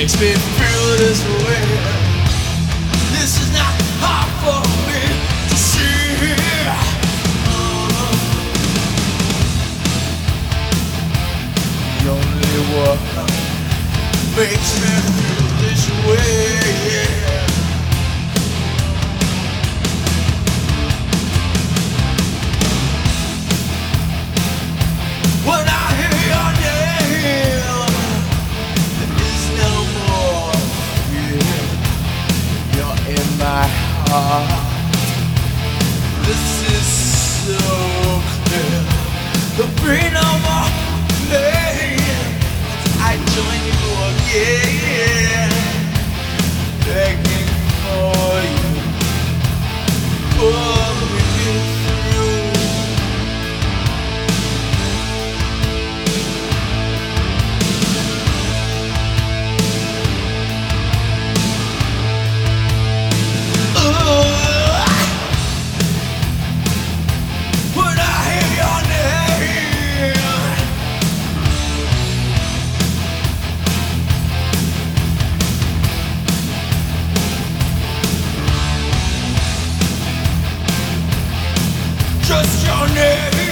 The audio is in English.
makes me feel this way. This is not hard for me to see. The only one makes me feel this way. When I hear your name, there is no more fear. You're in my heart. This is so clear. There'll be no more pain. I join you again, begging for you. Pull me through. When I hear your name, just your name.